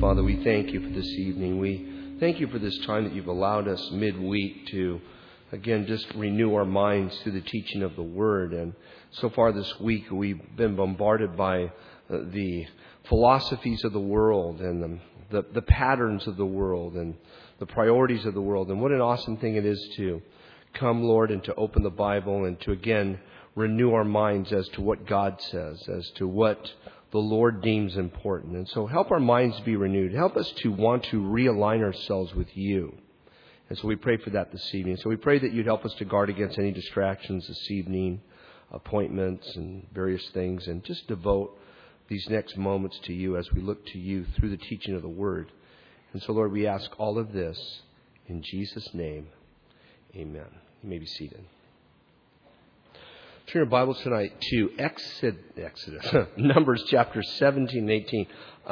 Father, we thank you for this evening. We thank you for this time that you've allowed us midweek to, again, just renew our minds through the teaching of the Word. And so far this week, we've been bombarded by the philosophies of the world and the patterns of the world and the priorities of the world. And what an awesome thing it is to come, Lord, and to open the Bible and to, again, renew our minds as to what God says, as to what the Lord deems important. And so help our minds be renewed. Help us to want to realign ourselves with you. And so we pray for that this evening. So we pray that you'd help us to guard against any distractions this evening, appointments and various things, and just devote these next moments to you as we look to you through the teaching of the Word. And so, Lord, we ask all of this in Jesus' name. Amen. You may be seated. Turn your Bibles tonight to Exodus, Numbers chapter 17 and 18.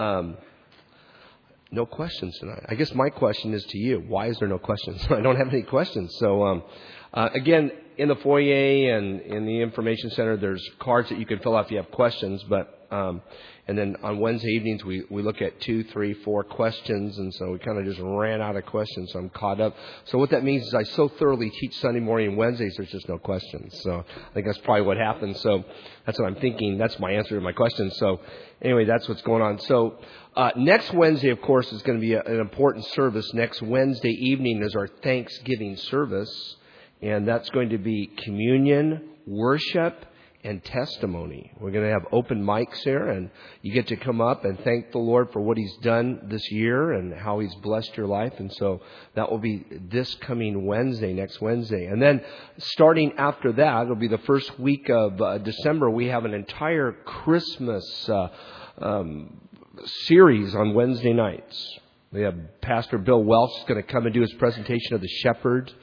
No questions tonight. I guess my question is to you. Why is there no questions? I don't have any questions. So, again, in the foyer and in the information center, there's cards that you can fill out if you have questions. But and then on Wednesday evenings, we look at 2, 3, 4 questions. And so we kind of just ran out of questions. So I'm caught up. So what that means is I so thoroughly teach Sunday morning and Wednesdays, there's just no questions. So I think that's probably what happened. So that's what I'm thinking. That's my answer to my question. So anyway, that's what's going on. So next Wednesday, of course, is going to be an important service. Next Wednesday evening is our Thanksgiving service. And that's going to be communion, worship, and testimony. We're going to have open mics there, and you get to come up and thank the Lord for what He's done this year and how He's blessed your life. And so that will be this coming Wednesday, next Wednesday. And then starting after that, it'll be the first week of December, we have an entire Christmas series on Wednesday nights. We have Pastor Bill Welch going to come and do his presentation of the Shepherd.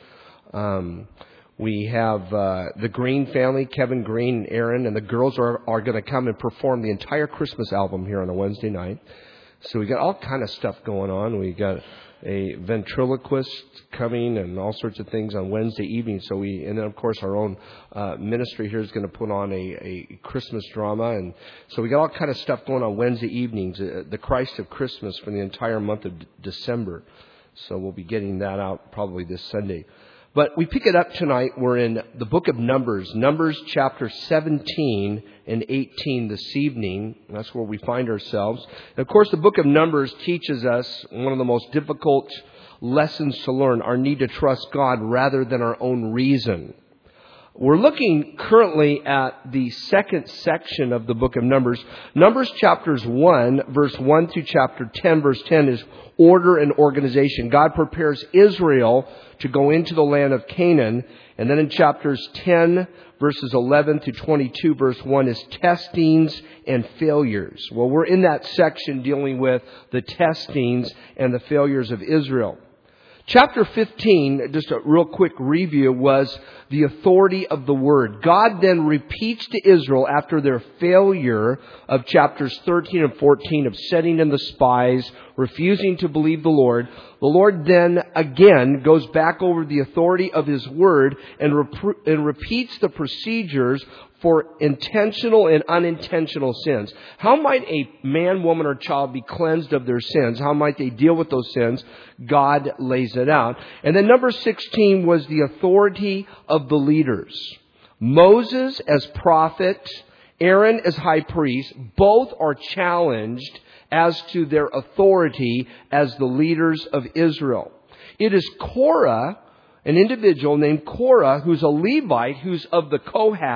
We have the Green family, Kevin Green and Aaron, and the girls are going to come and perform the entire Christmas album here on a Wednesday night. So we got all kind of stuff going on. We got a ventriloquist coming and all sorts of things on Wednesday evening. And then of course our own ministry here is going to put on a Christmas drama, and so we got all kind of stuff going on Wednesday evenings. The Christ of Christmas for the entire month of December. So we'll be getting that out probably this Sunday. But we pick it up tonight. We're in the book of Numbers, Numbers chapter 17 and 18 this evening. That's where we find ourselves. And of course, the book of Numbers teaches us one of the most difficult lessons to learn, our need to trust God rather than our own reason. We're looking currently at the second section of the book of Numbers. Numbers chapters 1, verse 1 through chapter 10, verse 10 is order and organization. God prepares Israel to go into the land of Canaan. And then in chapters 10, verses 11 through 22, verse 1 is testings and failures. Well, we're in that section dealing with the testings and the failures of Israel. Chapter 15, just a real quick review, was the authority of the Word. God then repeats to Israel after their failure of chapters 13 and 14 of sending in the spies, refusing to believe the Lord. The Lord then again goes back over the authority of His Word and repeats the procedures for intentional and unintentional sins. How might a man, woman, or child be cleansed of their sins? How might they deal with those sins? God lays it out. And then number 16 was the authority of the leaders. Moses as prophet, Aaron as high priest, both are challenged as to their authority as the leaders of Israel. It is Korah, an individual named Korah, who's a Levite, who's of the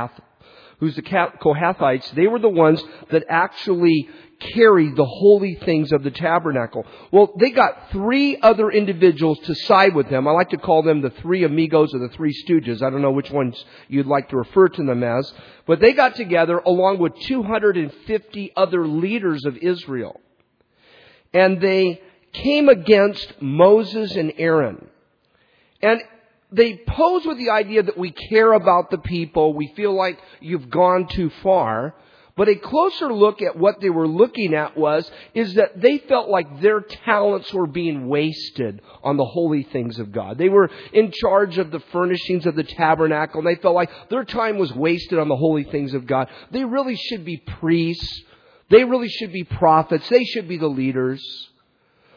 Kohathites. They were the ones that actually carried the holy things of the tabernacle. Well, they got 3 other individuals to side with them. I like to call them the 3 amigos or the 3 stooges. I don't know which ones you'd like to refer to them as. But they got together along with 250 other leaders of Israel. And they came against Moses and Aaron. And they pose with the idea that we care about the people. We feel like you've gone too far. But a closer look at what they were looking at is that they felt like their talents were being wasted on the holy things of God. They were in charge of the furnishings of the tabernacle, and they felt like their time was wasted on the holy things of God. They really should be priests. They really should be prophets. They should be the leaders.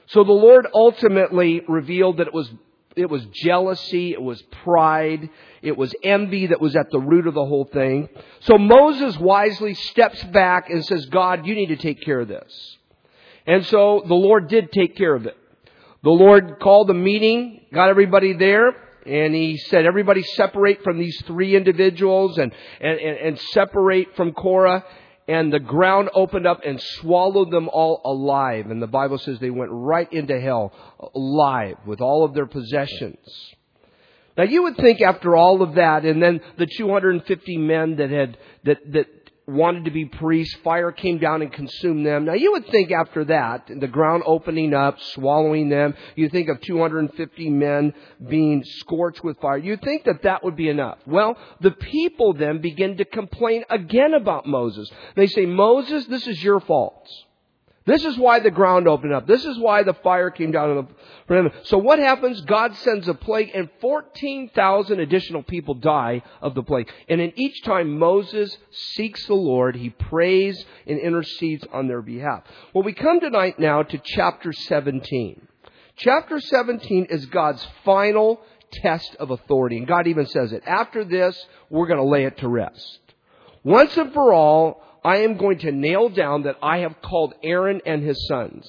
So the Lord ultimately revealed that it was jealousy, it was pride, it was envy that was at the root of the whole thing. So Moses wisely steps back and says, God, you need to take care of this. And so the Lord did take care of it. The Lord called a meeting, got everybody there, and He said, everybody separate from these three individuals and separate from Korah. And the ground opened up and swallowed them all alive. And the Bible says they went right into hell alive with all of their possessions. Now you would think after all of that, and then the 250 men that wanted to be priests, fire came down and consumed them. Now you would think after that, the ground opening up, swallowing them, you think of 250 men being scorched with fire. You'd think that that would be enough. Well, the people then begin to complain again about Moses. They say, Moses, this is your fault. This is why the ground opened up. This is why the fire came down. So what happens? God sends a plague and 14,000 additional people die of the plague. And in each time Moses seeks the Lord, he prays and intercedes on their behalf. Well, we come tonight now to chapter 17. Chapter 17 is God's final test of authority. And God even says it. After this, we're going to lay it to rest. Once and for all, I am going to nail down that I have called Aaron and his sons.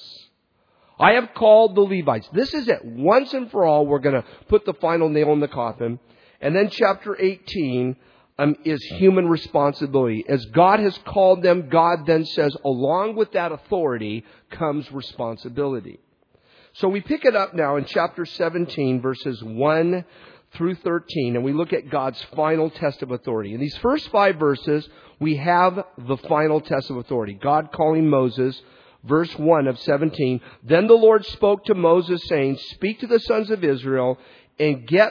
I have called the Levites. This is it. Once and for all, we're going to put the final nail in the coffin. And then chapter 18 is human responsibility. As God has called them, God then says, along with that authority comes responsibility. So we pick it up now in chapter 17, verses 1 through 13, and we look at God's final test of authority. In these first 5 verses, we have the final test of authority. God calling Moses, verse 1 of 17, Then the Lord spoke to Moses, saying, Speak to the sons of Israel, and get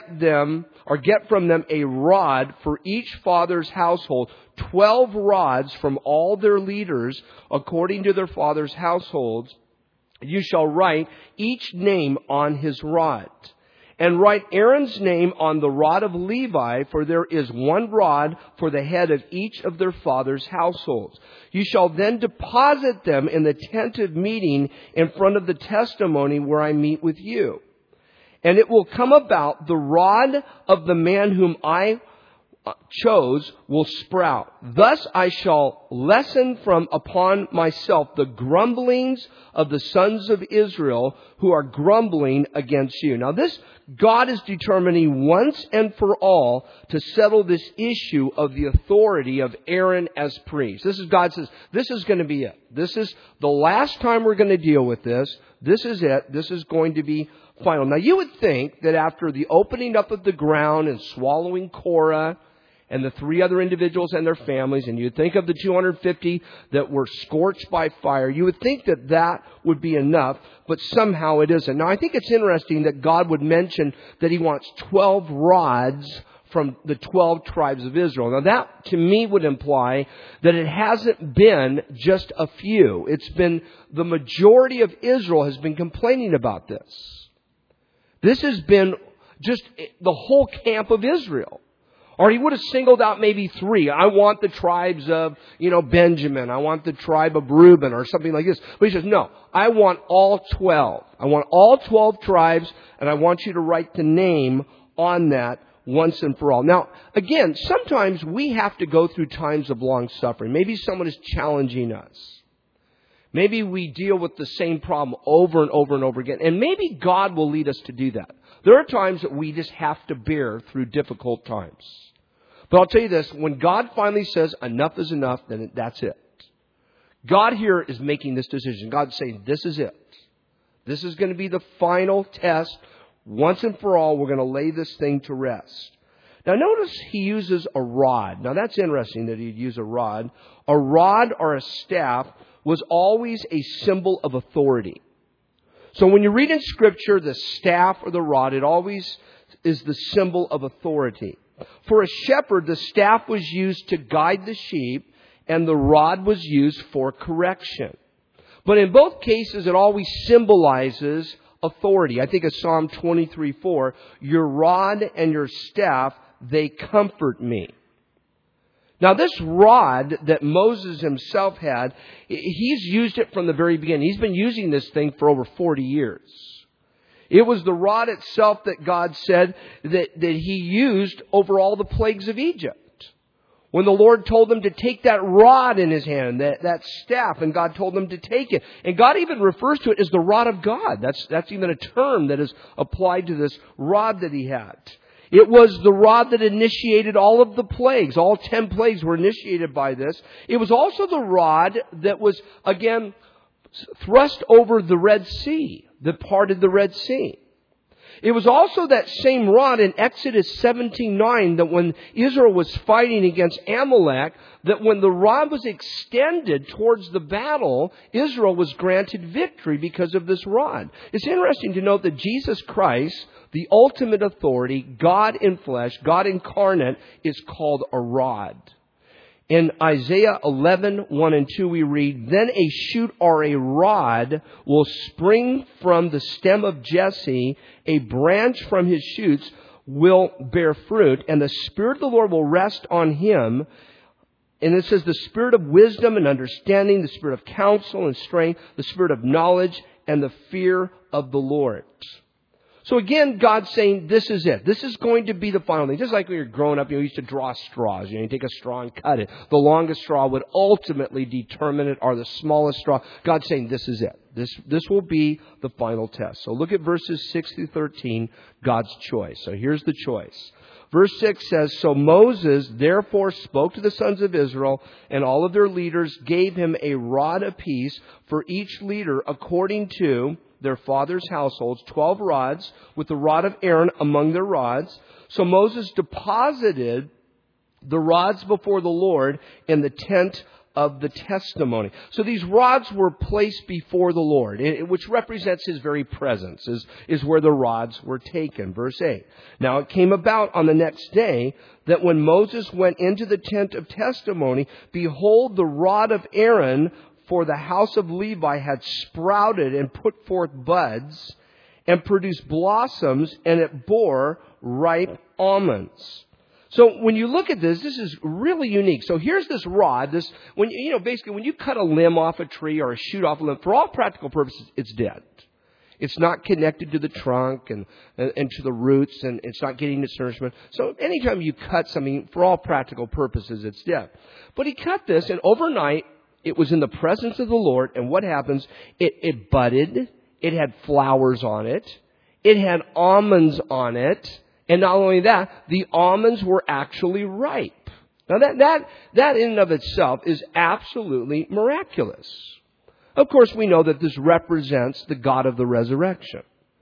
from them a rod for each father's household, 12 rods from all their leaders, according to their father's households. You shall write each name on his rod. And write Aaron's name on the rod of Levi, for there is one rod for the head of each of their father's households. You shall then deposit them in the tent of meeting in front of the testimony where I meet with you. And it will come about, the rod of the man whom I chose will sprout. Thus I shall lessen from upon myself the grumblings of the sons of Israel who are grumbling against you. Now this, God is determining once and for all to settle this issue of the authority of Aaron as priest. This is, God says, this is going to be it. This is the last time we're going to deal with this. This is it. This is going to be final. Now you would think that after the opening up of the ground and swallowing Korah, and the 3 other individuals and their families, and you'd think of the 250 that were scorched by fire, you would think that that would be enough, but somehow it isn't. Now, I think it's interesting that God would mention that He wants 12 rods from the 12 tribes of Israel. Now, that, to me, would imply that it hasn't been just a few. It's been the majority of Israel has been complaining about this. This has been just the whole camp of Israel. Or He would have singled out maybe 3. I want the tribes of, Benjamin. I want the tribe of Reuben or something like this. But He says, no, I want all 12. I want all 12 tribes, and I want you to write the name on that once and for all. Now, again, sometimes we have to go through times of long suffering. Maybe someone is challenging us. Maybe we deal with the same problem over and over and over again. And maybe God will lead us to do that. There are times that we just have to bear through difficult times. But I'll tell you this, when God finally says enough is enough, then that's it. God here is making this decision. God's saying, this is it. This is going to be the final test. Once and for all, we're going to lay this thing to rest. Now notice He uses a rod. Now that's interesting that He'd use a rod. A rod or a staff was always a symbol of authority. So when you read in Scripture the staff or the rod, it always is the symbol of authority. For a shepherd, the staff was used to guide the sheep, and the rod was used for correction. But in both cases, it always symbolizes authority. I think of Psalm 23:4, your rod and your staff, they comfort me. Now, this rod that Moses himself had, he's used it from the very beginning. He's been using this thing for over 40 years. It was the rod itself that God said that He used over all the plagues of Egypt. When the Lord told them to take that rod in His hand, that staff, and God told them to take it. And God even refers to it as the rod of God. That's even a term that is applied to this rod that He had. It was the rod that initiated all of the plagues. All 10 plagues were initiated by this. It was also the rod that was, again, thrust over the Red Sea, that parted the Red Sea. It was also that same rod in Exodus 17:9 that when Israel was fighting against Amalek, that when the rod was extended towards the battle, Israel was granted victory because of this rod. It's interesting to note that Jesus Christ, the ultimate authority, God in flesh, God incarnate, is called a rod. In Isaiah 11:1 and 2 we read, "Then a shoot or a rod will spring from the stem of Jesse, a branch from his shoots will bear fruit, and the Spirit of the Lord will rest on him." And it says the Spirit of wisdom and understanding, the Spirit of counsel and strength, the Spirit of knowledge and the fear of the Lord. So again, God's saying, this is it. This is going to be the final thing. Just like when you're growing up, you used to draw straws. You take a straw and cut it. The longest straw would ultimately determine it, or the smallest straw. God's saying, this is it. This will be the final test. So look at verses 6 through 13, God's choice. So here's the choice. Verse 6 says, "So Moses therefore spoke to the sons of Israel, and all of their leaders gave him a rod apiece for each leader according to their fathers' households, 12 rods, with the rod of Aaron among their rods. So Moses deposited the rods before the Lord in the tent of the testimony." So these rods were placed before the Lord, which represents His very presence, is where the rods were taken. Verse 8. "Now it came about on the next day that when Moses went into the tent of testimony, behold, the rod of Aaron for the house of Levi had sprouted and put forth buds and produced blossoms, and it bore ripe almonds." So when you look at this is really unique. So here's this rod. Basically when you cut a limb off a tree or a shoot off a limb, for all practical purposes, it's dead. It's not connected to the trunk and to the roots, and it's not getting its nourishment. So anytime you cut something, for all practical purposes, it's dead. But he cut this, and overnight, it was in the presence of the Lord, and what happens? It budded, it had flowers on it, it had almonds on it, and not only that, the almonds were actually ripe. Now that in and of itself is absolutely miraculous. Of course, we know that this represents the God of the resurrection.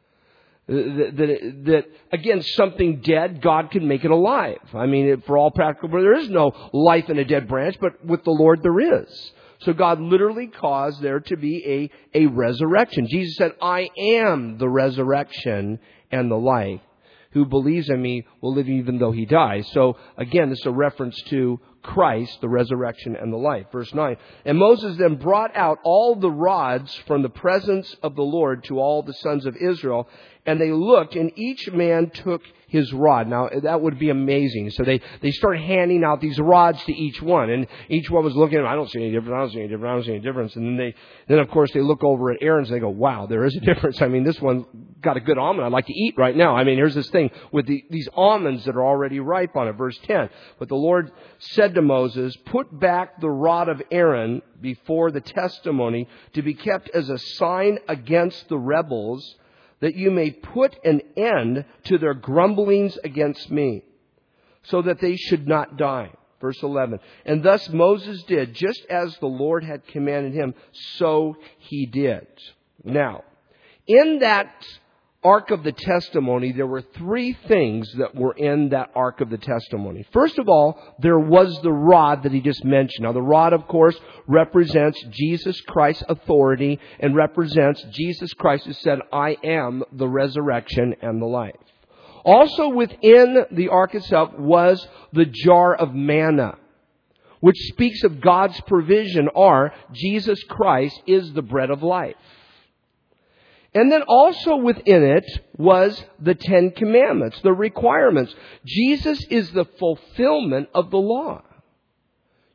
That again, something dead, God can make it alive. I mean, for all practical purposes, there is no life in a dead branch, but with the Lord there is. So God literally caused there to be a resurrection. Jesus said, "I am the resurrection and the life. Who believes in me will live even though he dies." So again, this is a reference to Christ, the resurrection and the life. Verse 9, "And Moses then brought out all the rods from the presence of the Lord to all the sons of Israel, and they looked, and each man took his rod." Now, that would be amazing. So they start handing out these rods to each one, and each one was looking, "I don't see any difference, I don't see any difference, I don't see any difference." And then of course they look over at Aaron's and they go, "Wow, there is a difference. I mean, this one got a good almond I'd like to eat right now. I mean, here's this thing with these almonds that are already ripe on it." Verse 10, "But the Lord said to Moses, put back the rod of Aaron before the testimony to be kept as a sign against the rebels, that you may put an end to their grumblings against me, so that they should not die." Verse 11, "And thus Moses did, just as the Lord had commanded him, so he did." Now, in that Ark of the Testimony, there were 3 things that were in that Ark of the Testimony. First of all, there was the rod that he just mentioned. Now, the rod, of course, represents Jesus Christ's authority and represents Jesus Christ who said, "I am the resurrection and the life." Also within the Ark itself was the jar of manna, which speaks of God's provision, or Jesus Christ is the bread of life. And then also within it was the 10 Commandments, the requirements. Jesus is the fulfillment of the law.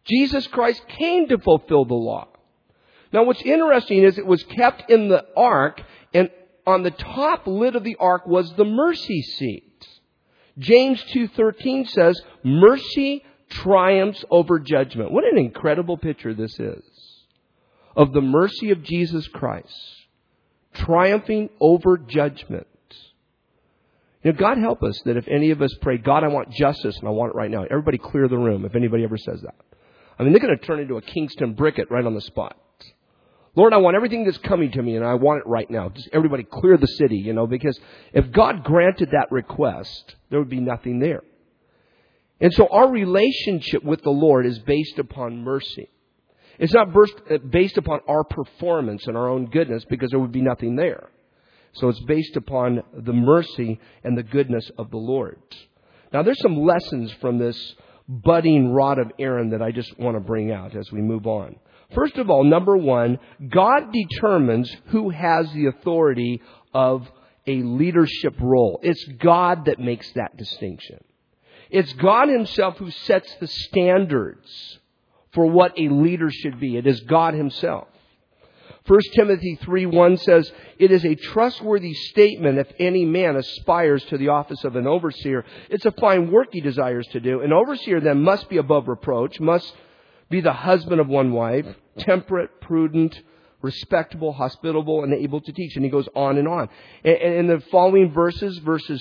Jesus Christ came to fulfill the law. Now what's interesting is it was kept in the ark, and on the top lid of the ark was the mercy seat. James 2:13 says, mercy triumphs over judgment. What an incredible picture this is of the mercy of Jesus Christ triumphing over judgment. You know, God help us that if any of us pray, God, I want justice and I want it right now. Everybody clear the room if anybody ever says that. I mean, they're going to turn into a Kingston Bricket right on the spot. Lord, I want everything that's coming to me and I want it right now. Just everybody clear the city, you know, because if God granted that request, there would be nothing there. And so our relationship with the Lord is based upon mercy. It's not based upon our performance and our own goodness, because there would be nothing there. So it's based upon the mercy and the goodness of the Lord. Now there's some lessons from this budding rod of Aaron that I just want to bring out as we move on. First of all, number one, God determines who has the authority of a leadership role. It's God that makes that distinction. It's God Himself who sets the standards for what a leader should be. It is God Himself. 1 Timothy 3:1 says, it is a trustworthy statement if any man aspires to the office of an overseer. It's a fine work he desires to do. An overseer then must be above reproach, must be the husband of one wife, temperate, prudent, respectable, hospitable, and able to teach. And he goes on and on. And in the following verses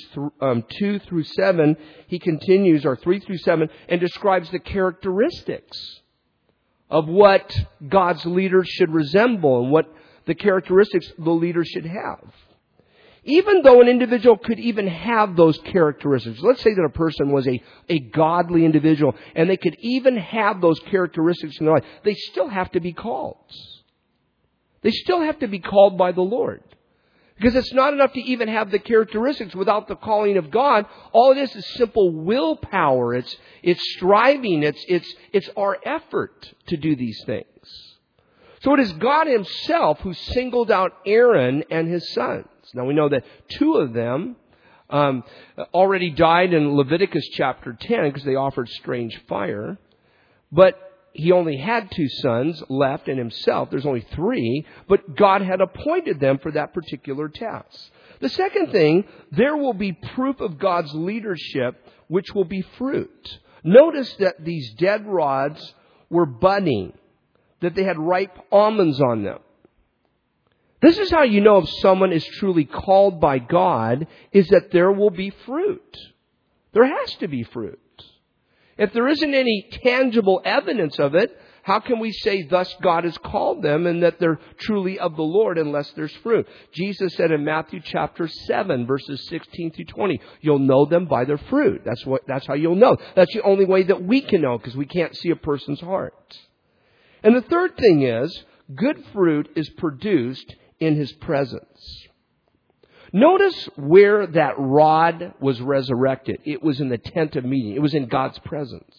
2 through 7, he continues, or 3 through 7, and describes the characteristics of what God's leaders should resemble and what the characteristics the leader should have. Even though an individual could even have those characteristics. Let's say that a person was a godly individual and they could even have those characteristics in their life. They still have to be called. They still have to be called by the Lord. Because it's not enough to even have the characteristics without the calling of God. All it is simple willpower. It's striving. It's our effort to do these things. So it is God Himself who singled out Aaron and his sons. Now we know that two of them already died in Leviticus chapter 10 because they offered strange fire. But he only had two sons left in himself. There's only three, but God had appointed them for that particular task. The second thing, there will be proof of God's leadership, which will be fruit. Notice that these dead rods were budding, that they had ripe almonds on them. This is how you know if someone is truly called by God, is that there will be fruit. There has to be fruit. If there isn't any tangible evidence of it, how can we say thus God has called them and that they're truly of the Lord unless there's fruit? Jesus said in Matthew chapter 7, verses 16 through 20, you'll know them by their fruit. That's how you'll know. That's the only way that we can know, because we can't see a person's heart. And the third thing is, good fruit is produced in His presence. Notice where that rod was resurrected. It was in the tent of meeting. It was in God's presence.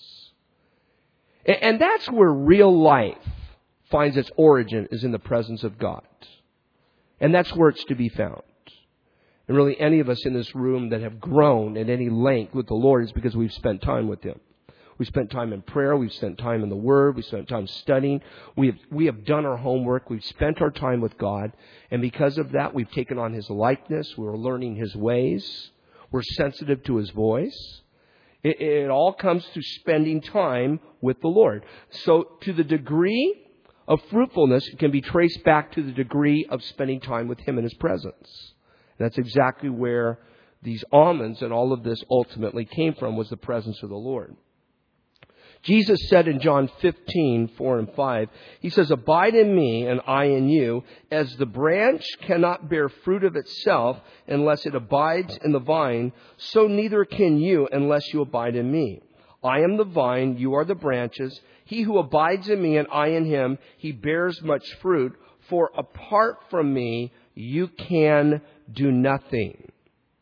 And that's where real life finds its origin, is in the presence of God. And that's where it's to be found. And really any of us in this room that have grown at any length with the Lord is because we've spent time with Him. We spent time in prayer. We've spent time in the Word. We spent time studying. We have done our homework. We've spent our time with God. And because of that, we've taken on His likeness. We're learning His ways. We're sensitive to His voice. It all comes to spending time with the Lord. So to the degree of fruitfulness, it can be traced back to the degree of spending time with Him in His presence. And that's exactly where these almonds and all of this ultimately came from, was the presence of the Lord. Jesus said in John 15, 4 and 5, He says, abide in me and I in you, as the branch cannot bear fruit of itself unless it abides in the vine, so neither can you unless you abide in me. I am the vine, you are the branches. He who abides in me and I in him, he bears much fruit, for apart from me, you can do nothing.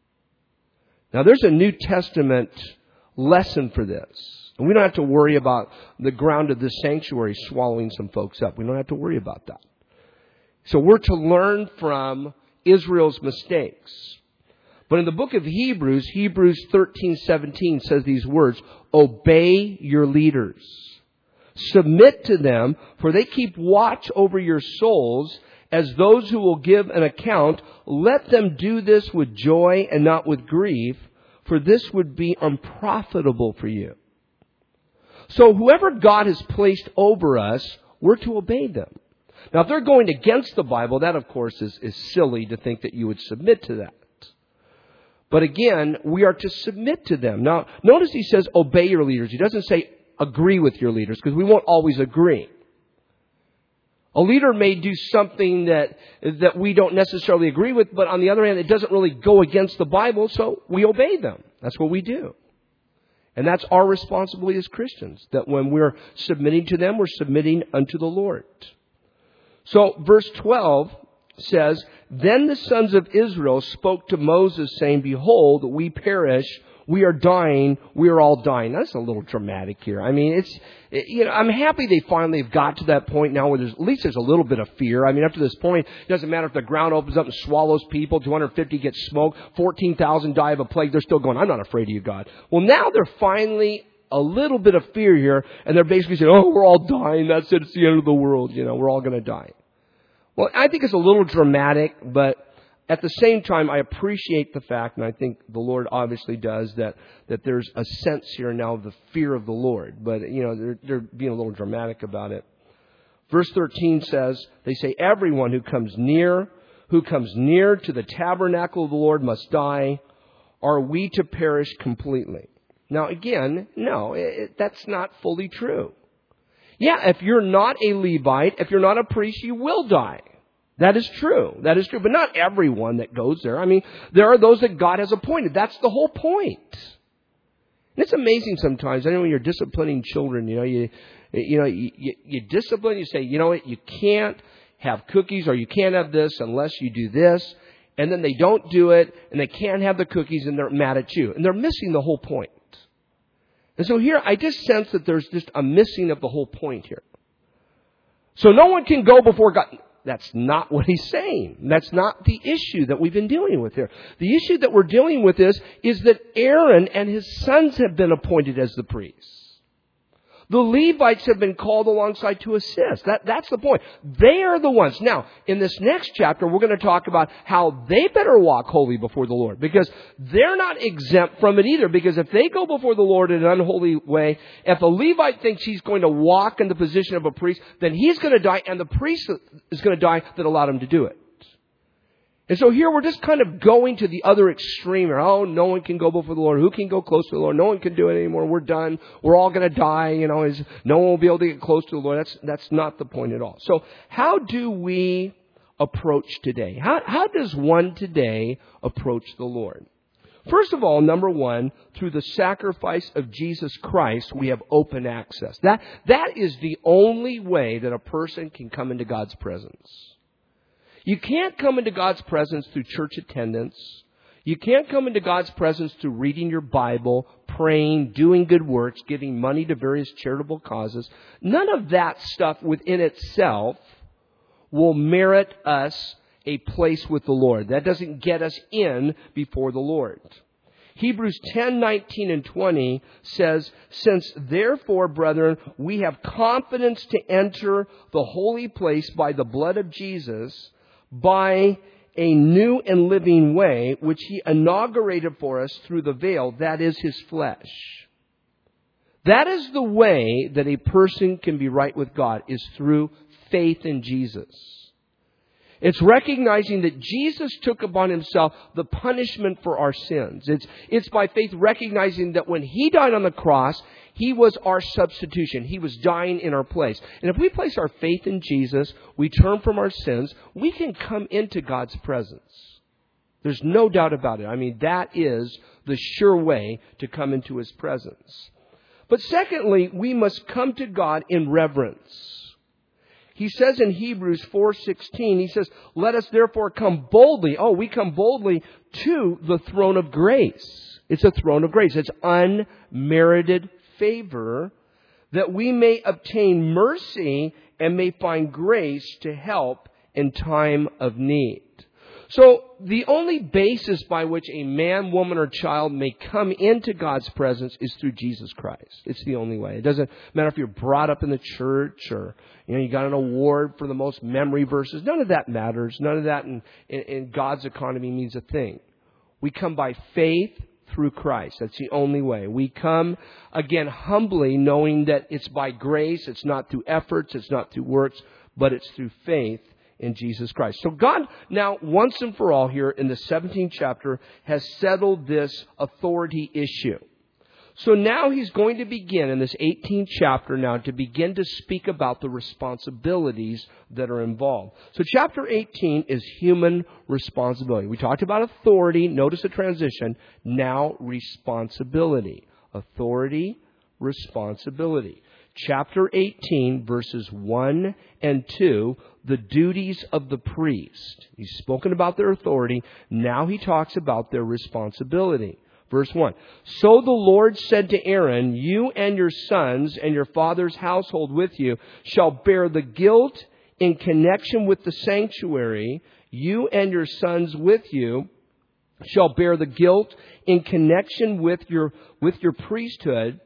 Now there's a New Testament lesson for this. And we don't have to worry about the ground of this sanctuary swallowing some folks up. We don't have to worry about that. So we're to learn from Israel's mistakes. But in the book of Hebrews 13:17 says these words, obey your leaders. Submit to them, for they keep watch over your souls as those who will give an account. Let them do this with joy and not with grief, for this would be unprofitable for you. So whoever God has placed over us, we're to obey them. Now, if they're going against the Bible, that, of course, is silly to think that you would submit to that. But again, we are to submit to them. Now, notice he says, obey your leaders. He doesn't say agree with your leaders, because we won't always agree. A leader may do something that we don't necessarily agree with, but on the other hand, it doesn't really go against the Bible, so we obey them. That's what we do. And that's our responsibility as Christians, that when we're submitting to them, we're submitting unto the Lord. So verse 12 says, Then the sons of Israel spoke to Moses, saying, Behold, we perish, we are dying, we are all dying. That's a little dramatic here. I mean, I'm happy they finally have got to that point now where at least there's a little bit of fear. I mean, up to this point, it doesn't matter if the ground opens up and swallows people, 250 get smoked, 14,000 die of a plague, they're still going, I'm not afraid of you, God. Well, now they're finally a little bit of fear here, and they're basically saying, oh, we're all dying, that's it, it's the end of the world, we're all going to die. Well, I think it's a little dramatic, but at the same time, I appreciate the fact, and I think the Lord obviously does, that there's a sense here now of the fear of the Lord. But, they're being a little dramatic about it. Verse 13 says, they say, everyone who comes near to the tabernacle of the Lord must die. Are we to perish completely? Now, again, no, that's not fully true. Yeah, if you're not a Levite, if you're not a priest, you will die. That is true. That is true. But not everyone that goes there. I mean, there are those that God has appointed. That's the whole point. And it's amazing sometimes. I know when you're disciplining children, you discipline, you say, you know what, you can't have cookies or you can't have this unless you do this. And then they don't do it and they can't have the cookies and they're mad at you. And they're missing the whole point. And so here, I just sense that there's just a missing of the whole point here. So no one can go before God. That's not what he's saying. That's not the issue that we've been dealing with here. The issue that we're dealing with is that Aaron and his sons have been appointed as the priests. The Levites have been called alongside to assist. That's the point. They are the ones. Now, in this next chapter, we're going to talk about how they better walk holy before the Lord. Because they're not exempt from it either. Because if they go before the Lord in an unholy way, if a Levite thinks he's going to walk in the position of a priest, then he's going to die, and the priest is going to die that allowed him to do it. And so here we're just kind of going to the other extreme. Oh, no one can go before the Lord. Who can go close to the Lord? No one can do it anymore. We're done. We're all going to die. No one will be able to get close to the Lord. That's not the point at all. So how do we approach today? How does one today approach the Lord? First of all, number one, through the sacrifice of Jesus Christ, we have open access. That is the only way that a person can come into God's presence. You can't come into God's presence through church attendance. You can't come into God's presence through reading your Bible, praying, doing good works, giving money to various charitable causes. None of that stuff within itself will merit us a place with the Lord. That doesn't get us in before the Lord. Hebrews 10:19 and 20 says, Since therefore, brethren, we have confidence to enter the holy place by the blood of Jesus, by a new and living way, which he inaugurated for us through the veil, that is his flesh. That is the way that a person can be right with God, is through faith in Jesus. It's recognizing that Jesus took upon himself the punishment for our sins. It's by faith recognizing that when he died on the cross, he was our substitution. He was dying in our place. And if we place our faith in Jesus, we turn from our sins, we can come into God's presence. There's no doubt about it. I mean, that is the sure way to come into his presence. But secondly, we must come to God in reverence. He says in Hebrews 4:16, he says, Let us therefore come boldly. Oh, we come boldly to the throne of grace. It's a throne of grace. It's unmerited favor, that we may obtain mercy and may find grace to help in time of need. So the only basis by which a man, woman, or child may come into God's presence is through Jesus Christ. It's the only way. It doesn't matter if you're brought up in the church or you got an award for the most memory verses. None of that matters. None of that in God's economy means a thing. We come by faith through Christ. That's the only way. We come, again, humbly, knowing that it's by grace. It's not through efforts. It's not through works, but it's through faith in Jesus Christ. So God now, once and for all here in the 17th chapter, has settled this authority issue. So now He's going to begin in this 18th chapter now to begin to speak about the responsibilities that are involved. So chapter 18 is human responsibility. We talked about authority. Notice the transition. Now responsibility. Authority, responsibility. Chapter 18, verses 1 and 2, the duties of the priest. He's spoken about their authority. Now he talks about their responsibility. Verse 1. So the Lord said to Aaron, you and your sons and your father's household with you shall bear the guilt in connection with the sanctuary. You and your sons with you shall bear the guilt in connection with your priesthood.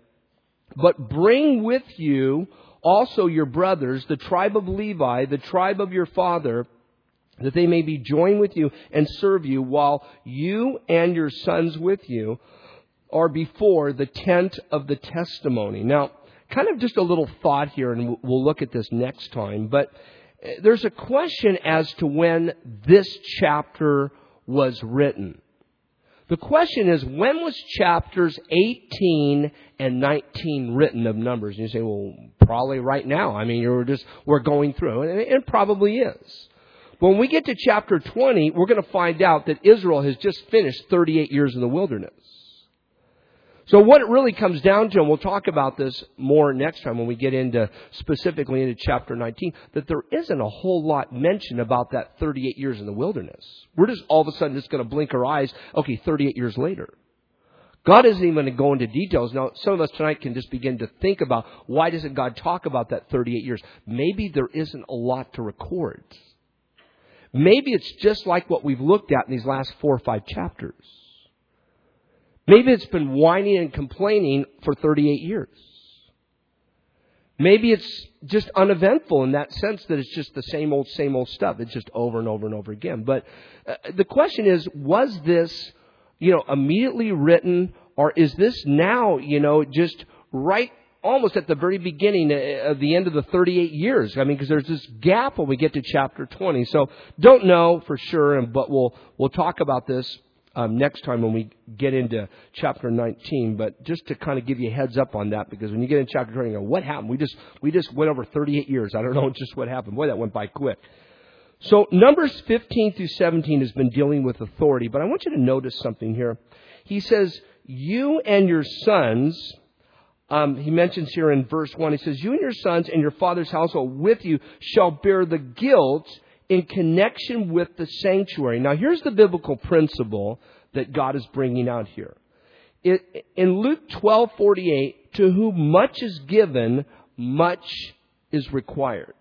But bring with you also your brothers, the tribe of Levi, the tribe of your father, that they may be joined with you and serve you while you and your sons with you are before the tent of the testimony. Now, kind of just a little thought here, and we'll look at this next time, but there's a question as to when this chapter was written. The question is, when was chapters 18 and 19 written of Numbers? And you say, well, probably right now. I mean, we're going through, and it probably is. But when we get to chapter 20, we're going to find out that Israel has just finished 38 years in the wilderness. So what it really comes down to, and we'll talk about this more next time when we get specifically into chapter 19, that there isn't a whole lot mentioned about that 38 years in the wilderness. We're just all of a sudden just going to blink our eyes, okay, 38 years later. God isn't even going to go into details. Now, some of us tonight can just begin to think about, why doesn't God talk about that 38 years? Maybe there isn't a lot to record. Maybe it's just like what we've looked at in these last 4 or 5 chapters. Maybe it's been whining and complaining for 38 years. Maybe it's just uneventful in that sense that it's just the same old stuff. It's just over and over and over again. But the question is, was this, immediately written, or is this now, just right almost at the very beginning of the end of the 38 years? I mean, because there's this gap when we get to chapter 20. So don't know for sure, but we'll talk about this next time when we get into chapter 19. But just to kind of give you a heads up on that, because when you get in chapter 20, you go, what happened? We just went over 38 years. I don't know just what happened. Boy, that went by quick. So Numbers 15 through 17 has been dealing with authority. But I want you to notice something here. He says, you and your sons, he mentions here in verse 1, he says, you and your sons and your father's household with you shall bear the guilt in connection with the sanctuary. Now, here's the biblical principle that God is bringing out here. In Luke 12:48, to whom much is given, much is required.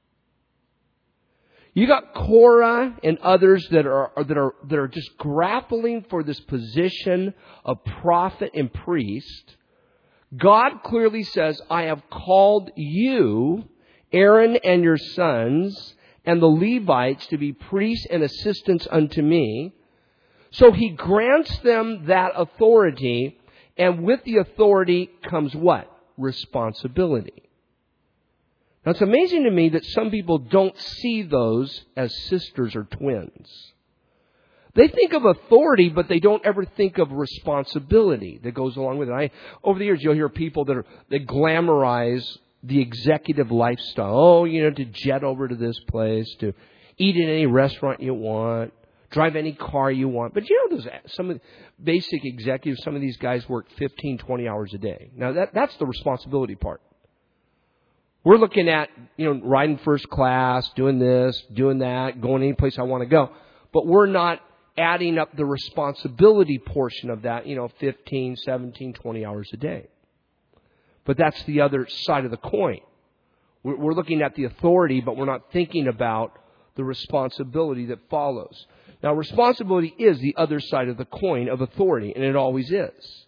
You got Korah and others that are just grappling for this position of prophet and priest. God clearly says, I have called you, Aaron and your sons, and the Levites to be priests and assistants unto me. So He grants them that authority, and with the authority comes what? Responsibility. Now, it's amazing to me that some people don't see those as sisters or twins. They think of authority, but they don't ever think of responsibility that goes along with it. Over the years, you'll hear people that glamorize the executive lifestyle. Oh, to jet over to this place, to eat in any restaurant you want, drive any car you want. But some of the basic executives, some of these guys work 15, 20 hours a day. Now, that's the responsibility part. We're looking at, riding first class, doing this, doing that, going any place I want to go. But we're not adding up the responsibility portion of that, 15, 17, 20 hours a day. But that's the other side of the coin. We're looking at the authority, but we're not thinking about the responsibility that follows. Now, responsibility is the other side of the coin of authority, and it always is.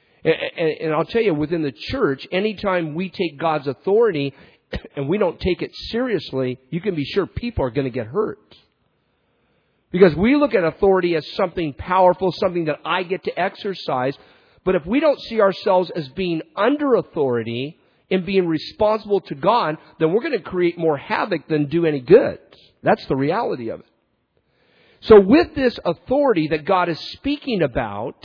And I'll tell you, within the church, anytime we take God's authority and we don't take it seriously, you can be sure people are going to get hurt. Because we look at authority as something powerful, something that I get to exercise. But if we don't see ourselves as being under authority and being responsible to God, then we're going to create more havoc than do any good. That's the reality of it. So with this authority that God is speaking about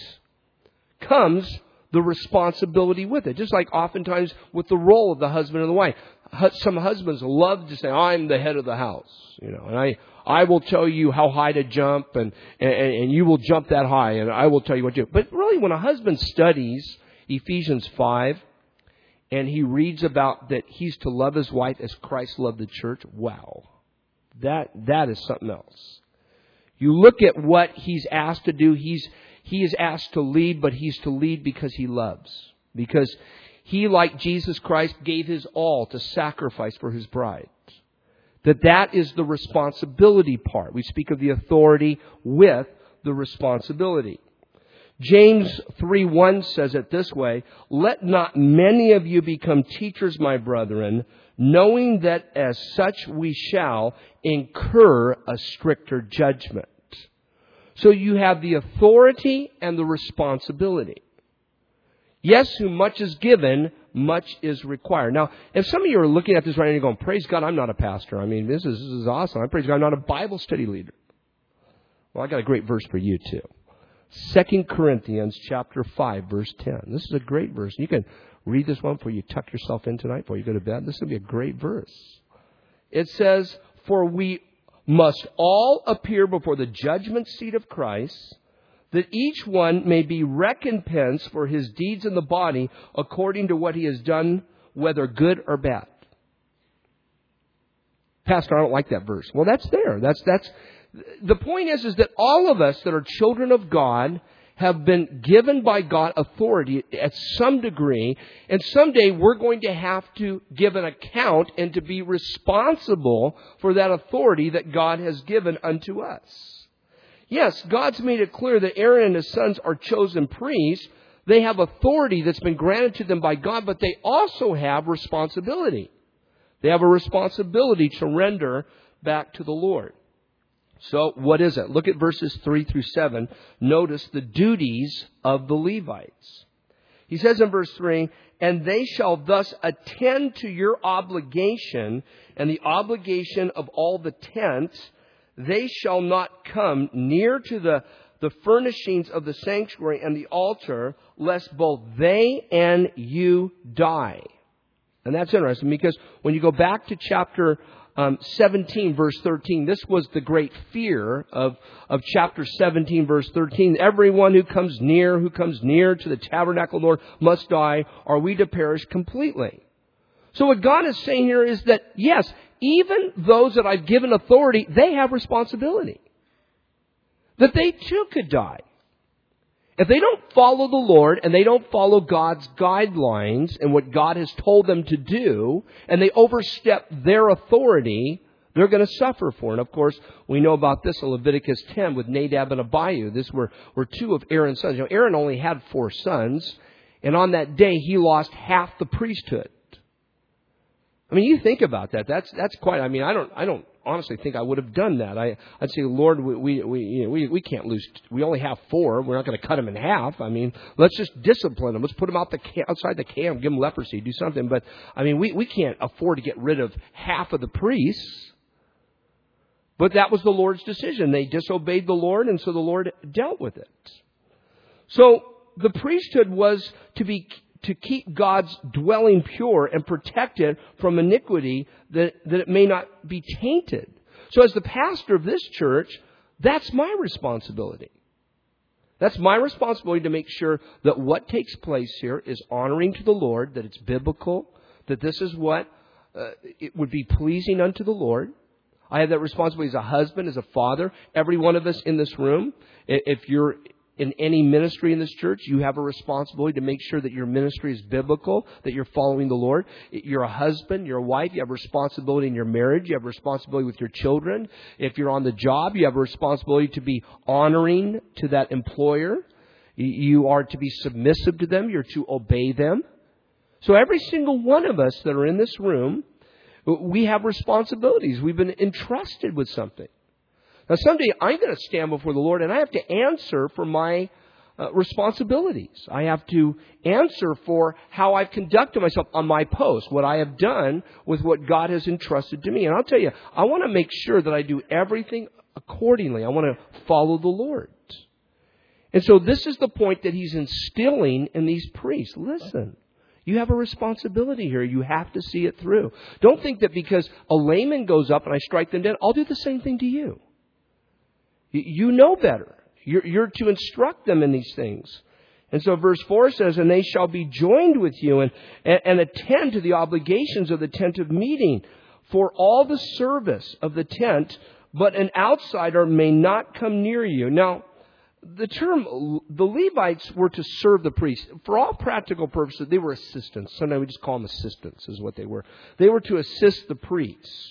comes the responsibility with it. Just like oftentimes with the role of the husband and the wife. Some husbands love to say, I'm the head of the house. And I will tell you how high to jump and you will jump that high and I will tell you what to do. But really when a husband studies Ephesians 5 and he reads about that he's to love his wife as Christ loved the church, wow. That is something else. You look at what he's asked to do. He is asked to lead, but he's to lead because he loves. Because he, like Jesus Christ, gave his all to sacrifice for his bride. That is the responsibility part. We speak of the authority with the responsibility. James 3:1 says it this way, let not many of you become teachers, my brethren, knowing that as such we shall incur a stricter judgment. So you have the authority and the responsibility. Yes, who much is given, much is required. Now, if some of you are looking at this right now and you're going, praise God, I'm not a pastor. I mean, this is awesome. I praise God, I'm not a Bible study leader. Well, I got a great verse for you too. 2 Corinthians chapter 5, verse 10. This is a great verse. You can read this one before you tuck yourself in tonight, before you go to bed. This will be a great verse. It says, for we must all appear before the judgment seat of Christ, that each one may be recompensed for his deeds in the body according to what he has done, whether good or bad. Pastor, I don't like that verse. Well, that's there. That's the point is that all of us that are children of God have been given by God authority at some degree, and someday we're going to have to give an account and to be responsible for that authority that God has given unto us. Yes, God's made it clear that Aaron and his sons are chosen priests. They have authority that's been granted to them by God, but they also have responsibility. They have a responsibility to render back to the Lord. So what is it? Look at verses 3 through 7. Notice the duties of the Levites. He says in verse 3, and they shall thus attend to your obligation and the obligation of all the tents. They shall not come near to the furnishings of the sanctuary and the altar, lest both they and you die. And that's interesting because when you go back to chapter 17, verse 13, this was the great fear of chapter 17, verse 13. Everyone who comes near to the tabernacle of the Lord must die, or we to perish completely. So what God is saying here is that, yes, even those that I've given authority, they have responsibility. That they too could die. If they don't follow the Lord and they don't follow God's guidelines and what God has told them to do, and they overstep their authority, they're going to suffer for it. And of course, we know about this in Leviticus 10 with Nadab and Abihu. This were two of Aaron's sons. Aaron only had 4 sons, and on that day he lost half the priesthood. I mean, you think about that. That's quite. I mean, I don't honestly think I would have done that. I'd say, Lord, we can't lose. We only have 4. We're not going to cut them in half. I mean, let's just discipline them. Let's put them outside the camp, give them leprosy, do something. But I mean, we can't afford to get rid of half of the priests. But that was the Lord's decision. They disobeyed the Lord, and so the Lord dealt with it. So the priesthood was to keep God's dwelling pure and protect it from iniquity, that it may not be tainted. So as the pastor of this church, that's my responsibility. That's my responsibility to make sure that what takes place here is honoring to the Lord, that it's biblical, that this is what it would be pleasing unto the Lord. I have that responsibility as a husband, as a father. Every one of us in this room, if you're in any ministry in this church, you have a responsibility to make sure that your ministry is biblical, that you're following the Lord. You're a husband, you're a wife, you have a responsibility in your marriage, you have a responsibility with your children. If you're on the job, you have a responsibility to be honoring to that employer. You are to be submissive to them, you're to obey them. So every single one of us that are in this room, we have responsibilities. We've been entrusted with something. Now, someday I'm going to stand before the Lord and I have to answer for my responsibilities. I have to answer for how I've conducted myself on my post, what I have done with what God has entrusted to me. And I'll tell you, I want to make sure that I do everything accordingly. I want to follow the Lord. And so this is the point that He's instilling in these priests. Listen. You have a responsibility here. You have to see it through. Don't think that because a layman goes up and I strike them dead, I'll do the same thing to you. You know better. You're to instruct them in these things. And so verse 4 says, and they shall be joined with you and attend to the obligations of the tent of meeting for all the service of the tent, but an outsider may not come near you. Now, the Levites were to serve the priests. For all practical purposes, they were assistants. Sometimes we just call them assistants is what they were. They were to assist the priests.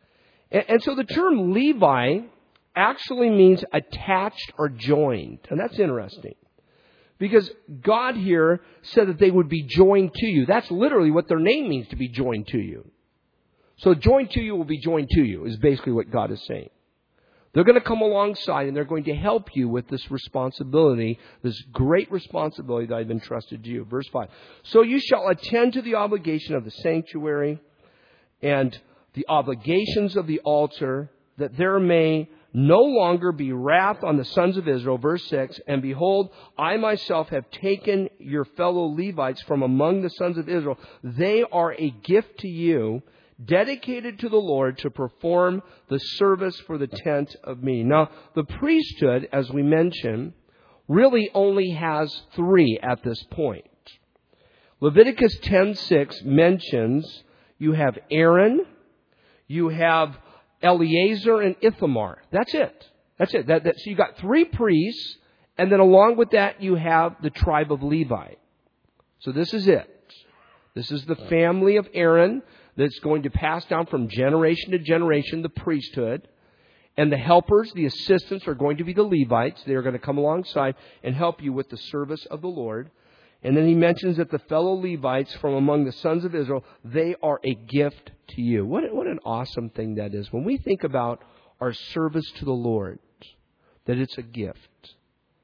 And so the term Levi actually means attached or joined. And that's interesting. Because God here said that they would be joined to you. That's literally what their name means, to be joined to you. So joined to you will be joined to you is basically what God is saying. They're going to come alongside and they're going to help you with this responsibility, this great responsibility that I've entrusted to you. Verse 5. So you shall attend to the obligation of the sanctuary and the obligations of the altar, that there may no longer be wrath on the sons of Israel. Verse 6. And behold, I myself have taken your fellow Levites from among the sons of Israel. They are a gift to you, dedicated to the Lord to perform the service for the tent of meeting. Now, the priesthood, as we mentioned, really only has 3 at this point. Leviticus 10:6 mentions you have Aaron, you have Eleazar and Ithamar. That's it. That's it. So you got 3 priests, and then along with that you have the tribe of Levi. So this is it. This is the family of Aaron that's going to pass down from generation to generation the priesthood. And the helpers, the assistants, are going to be the Levites. They are going to come alongside and help you with the service of the Lord. And then he mentions that the fellow Levites from among the sons of Israel, they are a gift to you. What an awesome thing that is. When we think about our service to the Lord, that it's a gift.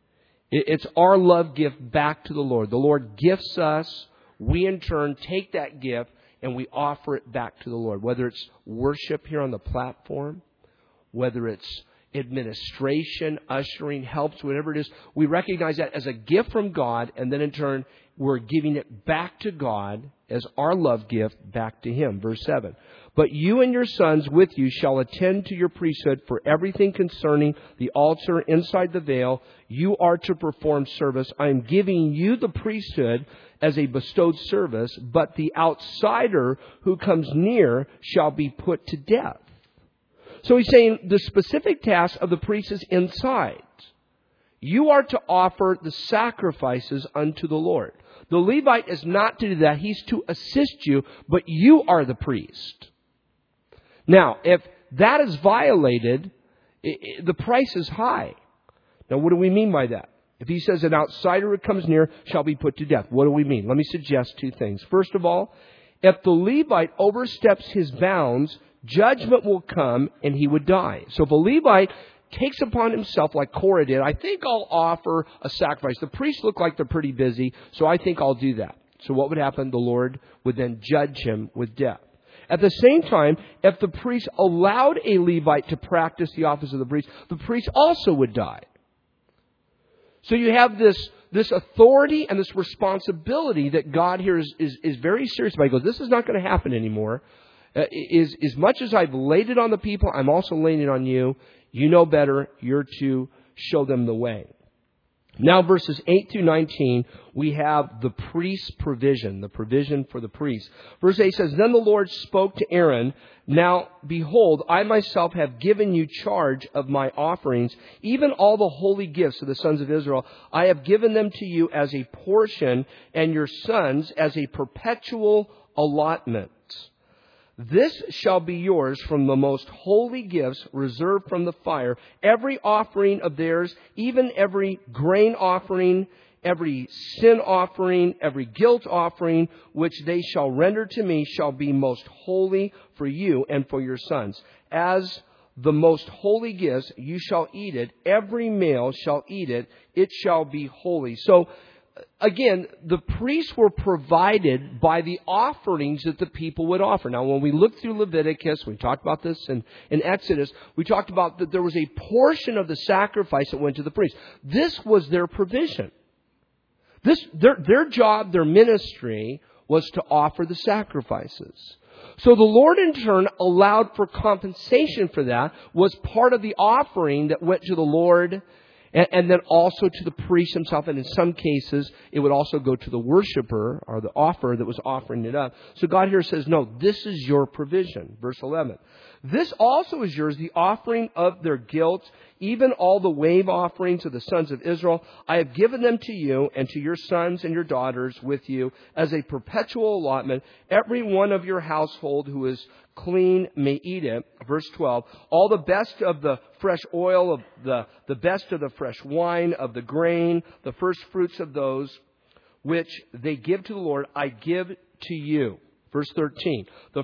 It's our love gift back to the Lord. The Lord gifts us. We in turn take that gift and we offer it back to the Lord. Whether it's worship here on the platform, whether it's administration, ushering, helps, whatever it is, we recognize that as a gift from God, and then in turn, we're giving it back to God as our love gift back to Him. Verse 7. But you and your sons with you shall attend to your priesthood for everything concerning the altar inside the veil. You are to perform service. I am giving you the priesthood as a bestowed service, but the outsider who comes near shall be put to death. So he's saying the specific task of the priest is inside. You are to offer the sacrifices unto the Lord. The Levite is not to do that. He's to assist you, but you are the priest. Now, if that is violated, the price is high. Now, what do we mean by that? If he says an outsider who comes near shall be put to death, what do we mean? Let me suggest 2 things. First of all, if the Levite oversteps his bounds, judgment will come and he would die. So if a Levite takes upon himself, like Korah did, I think I'll offer a sacrifice. The priests look like they're pretty busy, so I think I'll do that. So what would happen? The Lord would then judge him with death. At the same time, if the priest allowed a Levite to practice the office of the priest also would die. So you have this authority and this responsibility that God here is very serious about. He goes, this is not going to happen anymore. As much as I've laid it on the people, I'm also laying it on you. You know better. You're to show them the way. Now, verses 8 through 19, we have the priest's provision, the provision for the priest. Verse 8 says, Then the Lord spoke to Aaron, Now, behold, I myself have given you charge of my offerings, even all the holy gifts of the sons of Israel. I have given them to you as a portion, and your sons as a perpetual allotment. This shall be yours from the most holy gifts reserved from the fire, every offering of theirs, even every grain offering, every sin offering, every guilt offering, which they shall render to me, shall be most holy for you and for your sons. As the most holy gifts, you shall eat it. Every male shall eat it. It shall be holy. So, again, the priests were provided by the offerings that the people would offer. Now, when we look through Leviticus, we talked about this in Exodus, we talked about that there was a portion of the sacrifice that went to the priest. This was their provision. Their job, their ministry, was to offer the sacrifices. So the Lord in turn allowed for compensation for that, was part of the offering that went to the Lord, and then also to the priest himself. And in some cases, it would also go to the worshiper or the offerer that was offering it up. So God here says, no, this is your provision. Verse 11. This also is yours, the offering of their guilt, even all the wave offerings of the sons of Israel. I have given them to you and to your sons and your daughters with you as a perpetual allotment. Every one of your household who is clean may eat it. Verse 12. All the best of the fresh oil, of the best of the fresh wine, of the grain, the first fruits of those which they give to the Lord, I give to you. Verse 13. The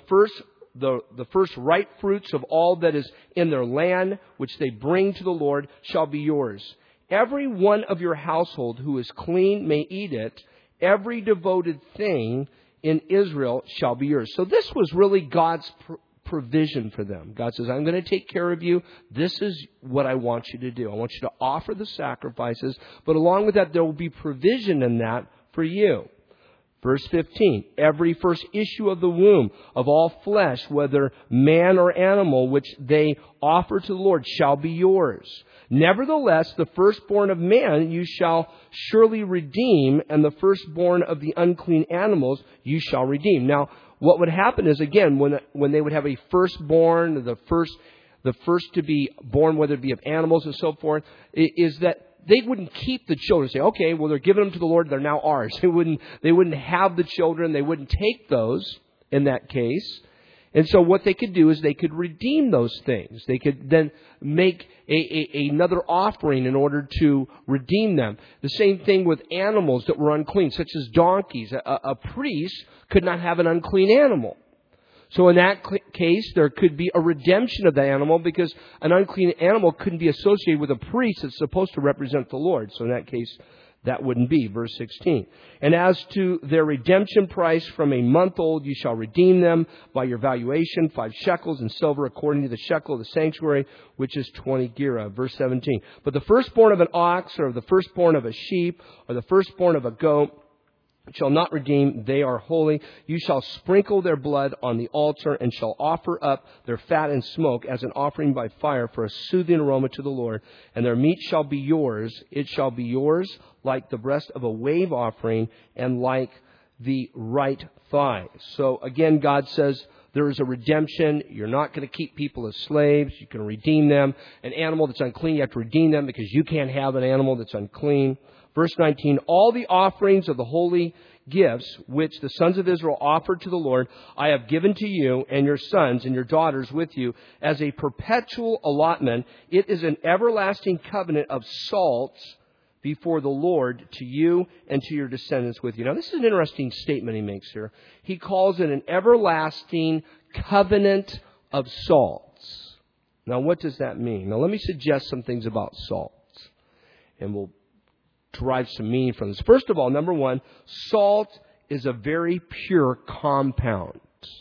first ripe fruits of all that is in their land, which they bring to the Lord, shall be yours. Every one of your household who is clean may eat it. Every devoted thing in Israel shall be yours. So this was really God's provision for them. God says, I'm going to take care of you. This is what I want you to do. I want you to offer the sacrifices, but along with that, there will be provision in that for you. Verse 15, every first issue of the womb of all flesh, whether man or animal, which they offer to the Lord, shall be yours. Nevertheless, the firstborn of man you shall surely redeem, and the firstborn of the unclean animals you shall redeem. Now, what would happen is, again, when they would have a firstborn, the first to be born, whether it be of animals and so forth, is that they wouldn't keep the children. Say, okay, well, they're giving them to the Lord. They're now ours. They wouldn't have the children. They wouldn't take those in that case. And so what they could do is they could redeem those things. They could then make another offering in order to redeem them. The same thing with animals that were unclean, such as donkeys. A priest could not have an unclean animal. So in that case, there could be a redemption of the animal, because an unclean animal couldn't be associated with a priest that's supposed to represent the Lord. So in that case, that wouldn't be. Verse 16. And as to their redemption price from a month old, you shall redeem them by your valuation, 5 shekels in silver, according to the shekel of the sanctuary, which is 20 gerah. Verse 17. But the firstborn of an ox, or the firstborn of a sheep, or the firstborn of a goat, shall not redeem, they are holy. You shall sprinkle their blood on the altar, and shall offer up their fat and smoke as an offering by fire for a soothing aroma to the Lord. And their meat shall be yours. It shall be yours like the breast of a wave offering, and like the right thigh. So again, God says there is a redemption. You're not going to keep people as slaves. You can redeem them. An animal that's unclean, you have to redeem them, because you can't have an animal that's unclean. Verse 19, all the offerings of the holy gifts which the sons of Israel offered to the Lord, I have given to you and your sons and your daughters with you as a perpetual allotment. It is an everlasting covenant of salt before the Lord to you and to your descendants with you. Now, this is an interesting statement he makes here. He calls it an everlasting covenant of salts. Now, what does that mean? Now, let me suggest some things about salts, and we'll derive some meaning from this. First of all, number one, salt is a very pure compound.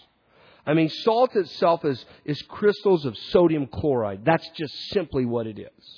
I mean, salt itself is crystals of sodium chloride. That's just simply what it is.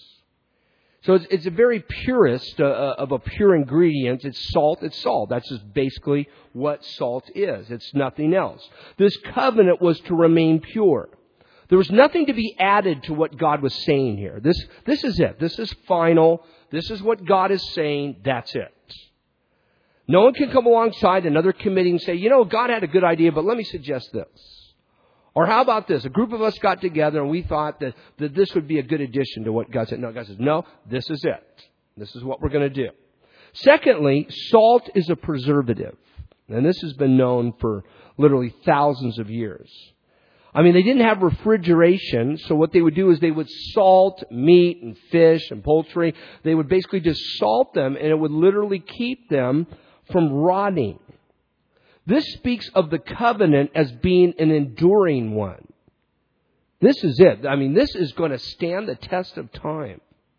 So it's a very purest of a pure ingredient. It's salt. It's salt. That's just basically what salt is. It's nothing else. This covenant was to remain pure. There was nothing to be added to what God was saying here. This is it. This is final. This is what God is saying. That's it. No one can come alongside another committee and say, God had a good idea, but let me suggest this. Or how about this? A group of us got together and we thought that this would be a good addition to what God said. No, God says, no, this is it. This is what we're going to do. Secondly, salt is a preservative. And this has been known for literally thousands of years. I mean, they didn't have refrigeration, so what they would do is they would salt meat and fish and poultry. They would basically just salt them, and it would literally keep them from rotting. This speaks of the covenant as being an enduring one. This is it. I mean, this is going to stand the test of time.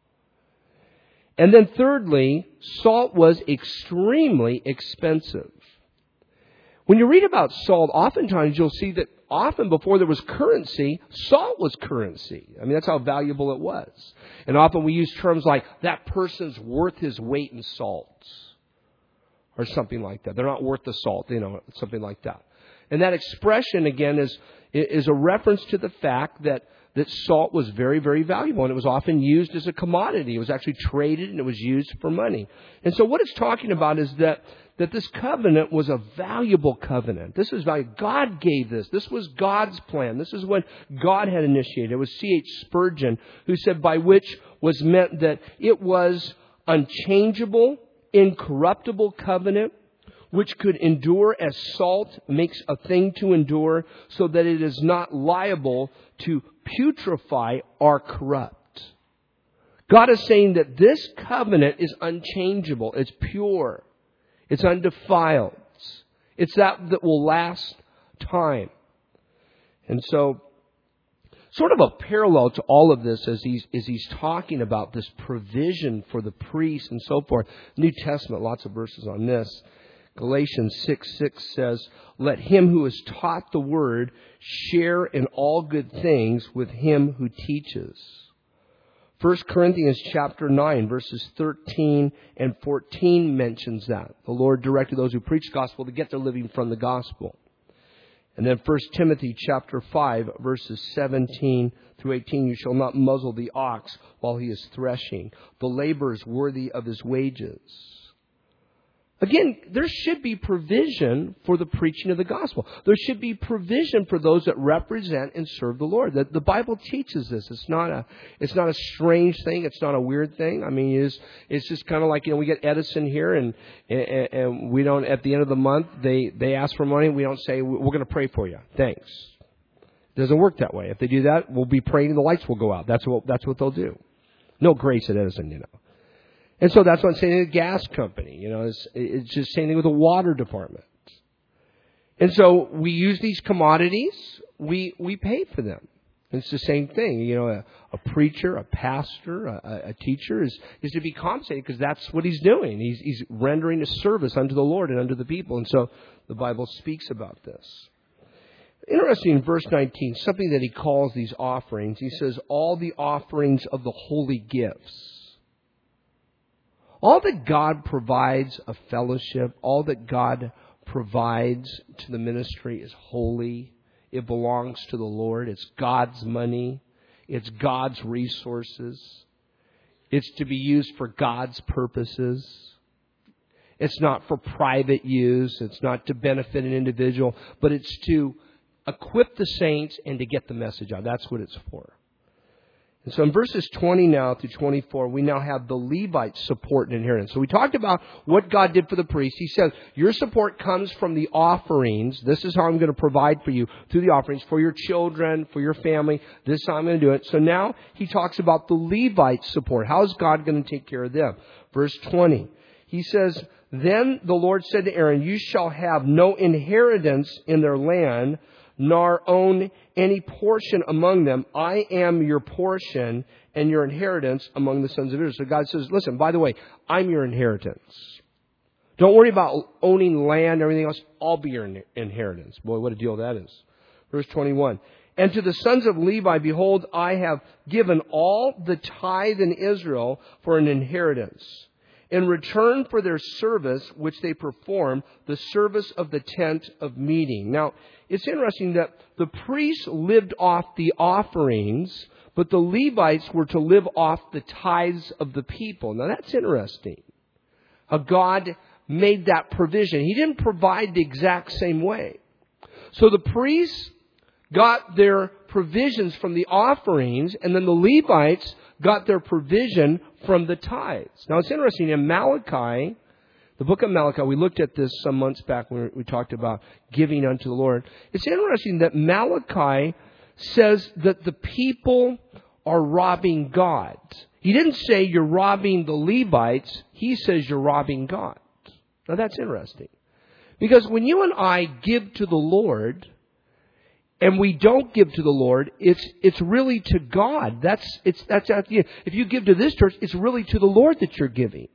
And then thirdly, salt was extremely expensive. When you read about salt, oftentimes you'll see that often before there was currency, salt was currency. I mean, that's how valuable it was. And often we use terms like, that person's worth his weight in salt. Or something like that. They're not worth the salt, something like that. And that expression, again, is a reference to the fact that salt was very, very valuable. And it was often used as a commodity. It was actually traded and it was used for money. And so what it's talking about is that this covenant was a valuable covenant. This is valuable. God gave this. This was God's plan. This is what God had initiated. It was C.H. Spurgeon who said by which was meant that it was unchangeable, incorruptible covenant, which could endure as salt makes a thing to endure, so that it is not liable to putrefy or corrupt. God is saying that this covenant is unchangeable. It's pure. It's undefiled. It's that will last time. And so, sort of a parallel to all of this as he's talking about this provision for the priests and so forth. New Testament, lots of verses on this. Galatians 6:6 says, "Let him who is taught the word share in all good things with him who teaches." 1 Corinthians chapter 9, verses 13 and 14 mentions that. The Lord directed those who preach the gospel to get their living from the gospel. And then 1 Timothy chapter 5, verses 17 through 18, "You shall not muzzle the ox while he is threshing. The laborer is worthy of his wages." Again, there should be provision for the preaching of the gospel. There should be provision for those that represent and serve the Lord. The Bible teaches this. It's not a strange thing. It's not a weird thing. I mean, it's just kind of like, we get Edison here and we don't, at the end of the month, they ask for money. We don't say, we're going to pray for you. Thanks. It doesn't work that way. If they do that, we'll be praying and the lights will go out. That's what they'll do. No grace at Edison, And so that's what I'm saying to the gas company. It's just the same thing with the water department. And so we use these commodities. We pay for them. It's the same thing. A preacher, a pastor, a teacher is to be compensated because that's what he's doing. He's rendering a service unto the Lord and unto the people. And so the Bible speaks about this. Interesting in verse 19, something that he calls these offerings. He says, all the offerings of the holy gifts. All that God provides of fellowship, all that God provides to the ministry is holy. It belongs to the Lord. It's God's money. It's God's resources. It's to be used for God's purposes. It's not for private use. It's not to benefit an individual, but it's to equip the saints and to get the message out. That's what it's for. And so in verses 20 now through 24, we now have the Levites' support and inheritance. So we talked about what God did for the priests. He says, your support comes from the offerings. This is how I'm going to provide for you through the offerings, for your children, for your family. This is how I'm going to do it. So now he talks about the Levites' support. How is God going to take care of them? Verse 20, he says, then the Lord said to Aaron, you shall have no inheritance in their land, nor own any portion among them. I am your portion and your inheritance among the sons of Israel. So God says, listen, by the way, I'm your inheritance. Don't worry about owning land or everything else. I'll be your inheritance. Boy, what a deal that is. Verse 21. And to the sons of Levi, behold, I have given all the tithe in Israel for an inheritance. in return for their service which they perform, the service of the tent of meeting. Now, it's interesting that the priests lived off the offerings, but the Levites were to live off the tithes of the people. Now, that's interesting. How God made that provision. He didn't provide the exact same way. So the priests got their provisions from the offerings, and then the Levites got their provision from the tithes. Now, it's interesting. In Malachi, the book of Malachi, we looked at this some months back when we talked about giving unto the Lord. It's interesting that Malachi says that the people are robbing God. He didn't say you're robbing the Levites. He says you're robbing God. Now, that's interesting. Because when you and I give to the Lord, and we don't give to the Lord, it's really to God. That's if you give to this church, it's really to the Lord that you're giving.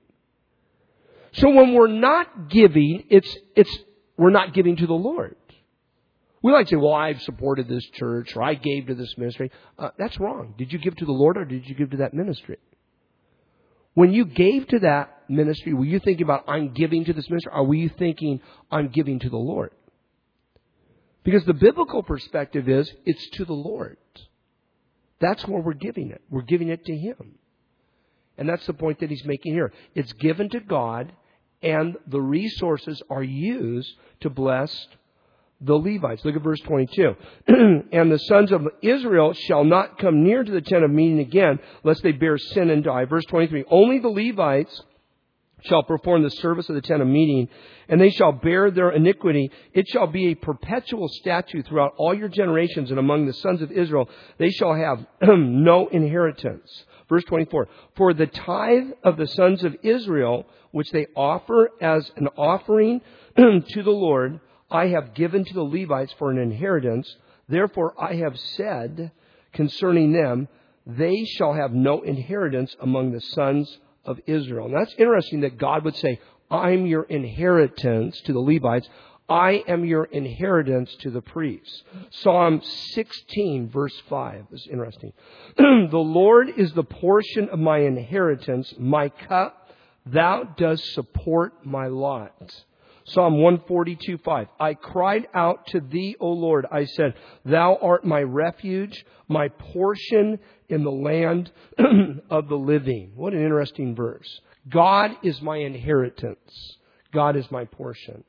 So when we're not giving, we're not giving to the Lord. We like to say, well, I've supported this church, or I gave to this ministry. That's wrong. Did you give to the Lord, or did you give to that ministry? When you gave to that ministry, were you thinking about, I'm giving to this ministry, or were you thinking, I'm giving to the Lord? Because the biblical perspective is, it's to the Lord. That's where we're giving it. We're giving it to Him. And that's the point that he's making here. It's given to God, and the resources are used to bless the Levites. Look at verse 22. And the sons of Israel shall not come near to the tent of meeting again, lest they bear sin and die. Verse 23. Only the Levites shall perform the service of the tent of meeting, and they shall bear their iniquity. It shall be a perpetual statute throughout all your generations, and among the sons of Israel they shall have no inheritance. Verse 24. For the tithe of the sons of Israel, which they offer as an offering to the Lord, I have given to the Levites for an inheritance. Therefore I have said concerning them, they shall have no inheritance among the sons of Israel. And that's interesting that God would say, I'm your inheritance to the Levites. I am your inheritance to the priests. Psalm 16, verse 5 is interesting. The Lord is the portion of my inheritance, my cup. Thou dost support my lot. Psalm 142:5. I cried out to thee, O Lord. I said, Thou art my refuge, my portion in the land of the living. What an interesting verse. God is my inheritance. God is my portion.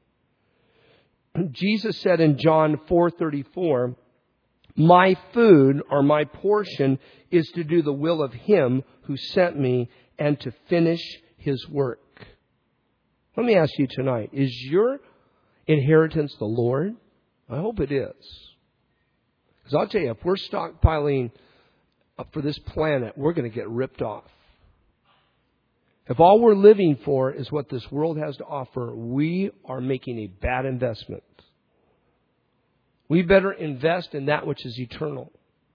Jesus said in John 4:34, my food or my portion is to do the will of Him who sent me and to finish His work. Let me ask you tonight, is your inheritance the Lord? I hope it is. Because I'll tell you, if we're stockpiling for this planet, we're going to get ripped off. If all we're living for is what this world has to offer, we are making a bad investment. We better invest in that which is eternal.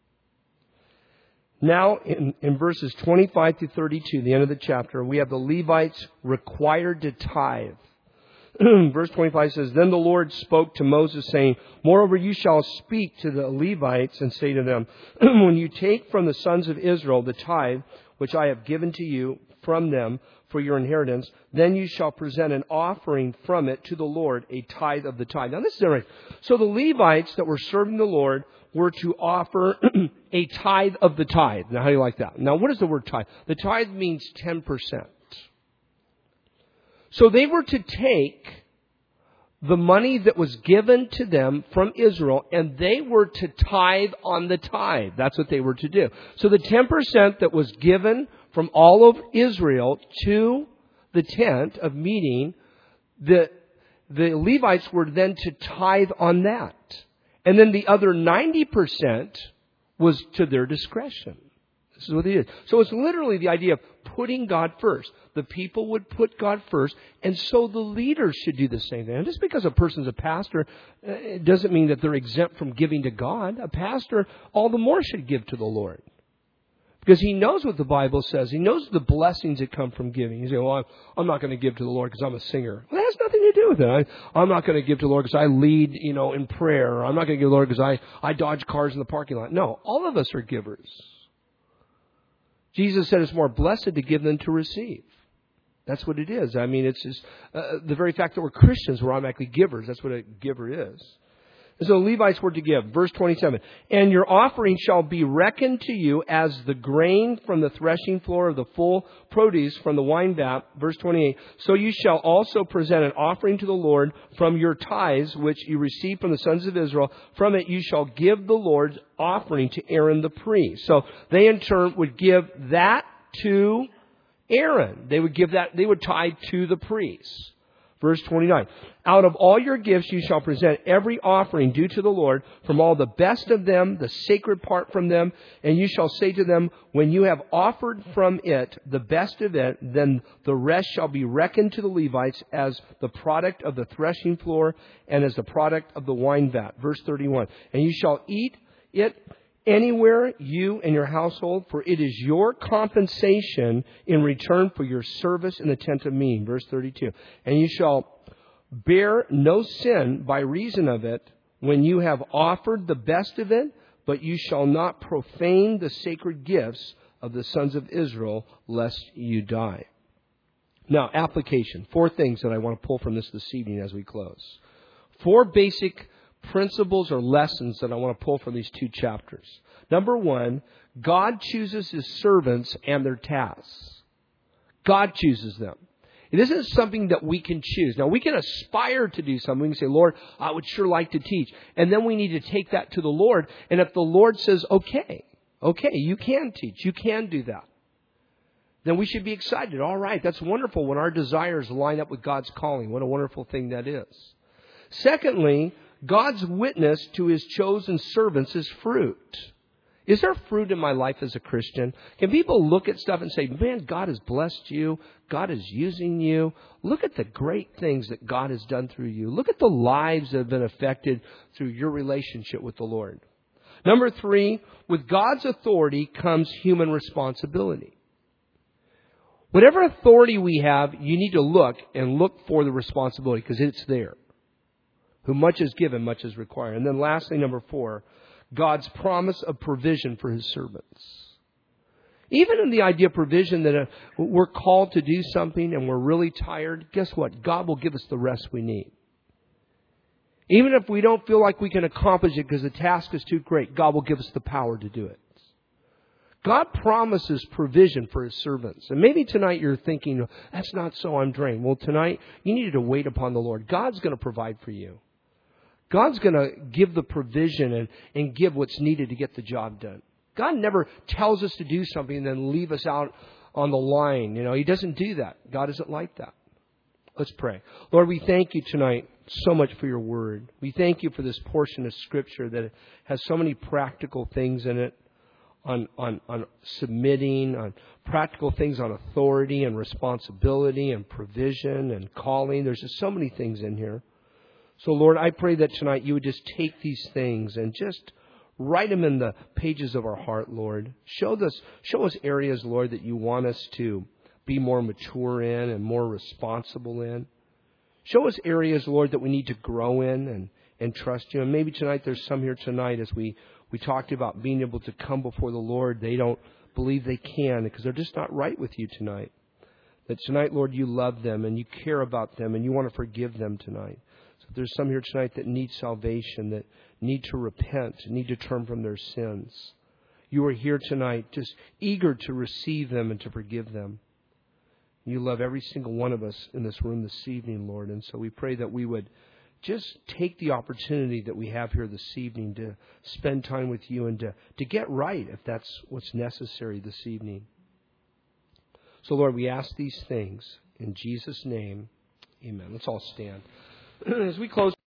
Now, in verses 25 to 32, the end of the chapter, we have the Levites required to tithe. Verse 25 says, Then the Lord spoke to Moses, saying, Moreover, you shall speak to the Levites and say to them, When you take from the sons of Israel the tithe, which I have given to you from them for your inheritance, then you shall present an offering from it to the Lord, a tithe of the tithe. Now, this is interesting. So the Levites that were serving the Lord were to offer a tithe of the tithe. Now, how do you like that? Now, what is the word tithe? The tithe means 10%. So they were to take the money that was given to them from Israel, and they were to tithe on the tithe. That's what they were to do. So the 10% that was given from all of Israel to the tent of meeting, the Levites were then to tithe on that. And then the other 90% was to their discretion. This is what it is. So it's literally the idea of putting God first. The people would put God first, and so the leaders should do the same thing. And just because a person's a pastor, it doesn't mean that they're exempt from giving to God. A pastor, all the more, should give to the Lord. Because he knows what the Bible says. He knows the blessings that come from giving. You say, well, I'm not going to give to the Lord because I'm a singer. Well, that has nothing to do with it. I'm not going to give to the Lord because I lead, in prayer. Or I'm not going to give to the Lord because I dodge cars in the parking lot. No, all of us are givers. Jesus said it's more blessed to give than to receive. That's what it is. I mean, it's just the very fact that we're Christians, we're automatically givers. That's what a giver is. And so the Levites were to give. Verse 27. And your offering shall be reckoned to you as the grain from the threshing floor of the full produce from the wine vat. Verse 28. So you shall also present an offering to the Lord from your tithes, which you receive from the sons of Israel. From it you shall give the Lord's offering to Aaron the priest. So they in turn would give that to Aaron. They would give that, they would tithe to the priests. Verse 29. Out of all your gifts you shall present every offering due to the Lord, from all the best of them, the sacred part from them. And you shall say to them, when you have offered from it the best of it, then the rest shall be reckoned to the Levites as the product of the threshing floor and as the product of the wine vat. Verse 31. And you shall eat it anywhere, you and your household, for it is your compensation in return for your service in the tent of meeting. Verse 32. And you shall bear no sin by reason of it when you have offered the best of it, but you shall not profane the sacred gifts of the sons of Israel, lest you die. Now, application. 4 things that I want to pull from this evening as we close. 4 basic principles or lessons that I want to pull from these 2 chapters. Number 1, God chooses His servants and their tasks. God chooses them. It isn't something that we can choose. Now, we can aspire to do something. We can say, Lord, I would sure like to teach. And then we need to take that to the Lord. And if the Lord says, okay, you can teach, you can do that, then we should be excited. All right, that's wonderful when our desires line up with God's calling. What a wonderful thing that is. Secondly, God's witness to His chosen servants is fruit. Is there fruit in my life as a Christian? Can people look at stuff and say, man, God has blessed you. God is using you. Look at the great things that God has done through you. Look at the lives that have been affected through your relationship with the Lord. Number 3, with God's authority comes human responsibility. Whatever authority we have, you need to look for the responsibility because it's there. Who much is given, much is required. And then lastly, number 4, God's promise of provision for His servants. Even in the idea of provision that we're called to do something and we're really tired, guess what? God will give us the rest we need. Even if we don't feel like we can accomplish it because the task is too great, God will give us the power to do it. God promises provision for His servants. And maybe tonight you're thinking, that's not so, I'm drained. Well, tonight you need to wait upon the Lord. God's going to provide for you. God's going to give the provision and give what's needed to get the job done. God never tells us to do something and then leave us out on the line. You know, He doesn't do that. God isn't like that. Let's pray. Lord, we thank You tonight so much for Your word. We thank You for this portion of Scripture that has so many practical things in it on submitting, on practical things on authority and responsibility and provision and calling. There's just so many things in here. So, Lord, I pray that tonight You would just take these things and just write them in the pages of our heart, Lord. Show us areas, Lord, that You want us to be more mature in and more responsible in. Show us areas, Lord, that we need to grow in and trust You. And maybe tonight there's some here tonight as we talked about being able to come before the Lord. They don't believe they can because they're just not right with You tonight. That tonight, Lord, You love them and You care about them and You want to forgive them tonight. So there's some here tonight that need salvation, that need to repent, need to turn from their sins. You are here tonight just eager to receive them and to forgive them. You love every single one of us in this room this evening, Lord. And so we pray that we would just take the opportunity that we have here this evening to spend time with You and to get right if that's what's necessary this evening. So, Lord, we ask these things in Jesus' name. Amen. Let's all stand. As we close.